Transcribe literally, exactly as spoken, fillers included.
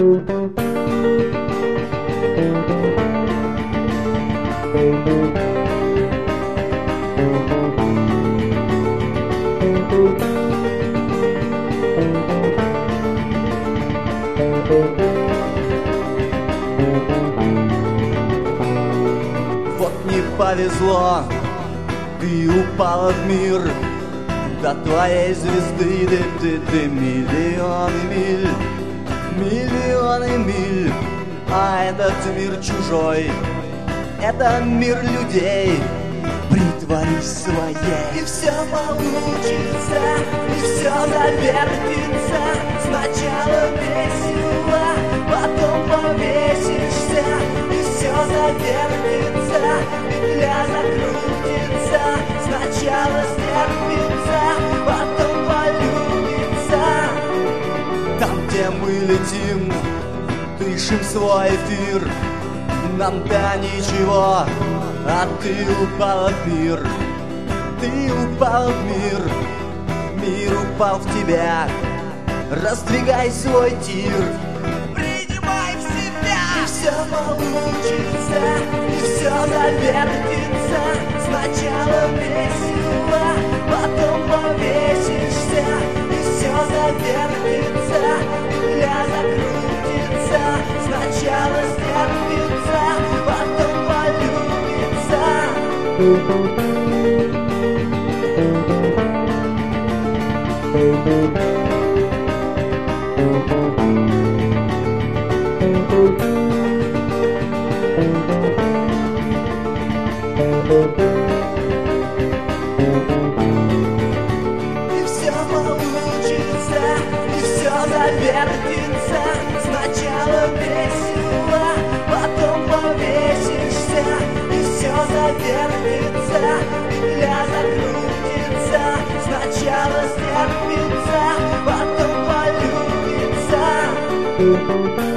Вот не повезло, ты упала в мир, до твоей звезды ты, ты, ты миллионы миль, миллионы миль. А этот мир чужой, это мир людей. Притворись своей, и все получится, и все завертится. Сначала весело, потом повесишься, и все завертится, петля закрутится. Сначала стерпится, потом полюбится. Там, где мы летим, дышим свой эфир, нам-то ничего, а ты упала в мир, ты упал в мир, мир упал в тебя. Раздвигай свой тир, принимай в себя, и все получится, и все завертится. Сначала весело, потом повесишься, и все завертится, петля закрутится. Сначала стерпится, потом полюбится. И все получится, и все завертится. Сначала весело, потом повесишься, и все завертится, петля закрутится. Сначала стерпится, потом полюбится.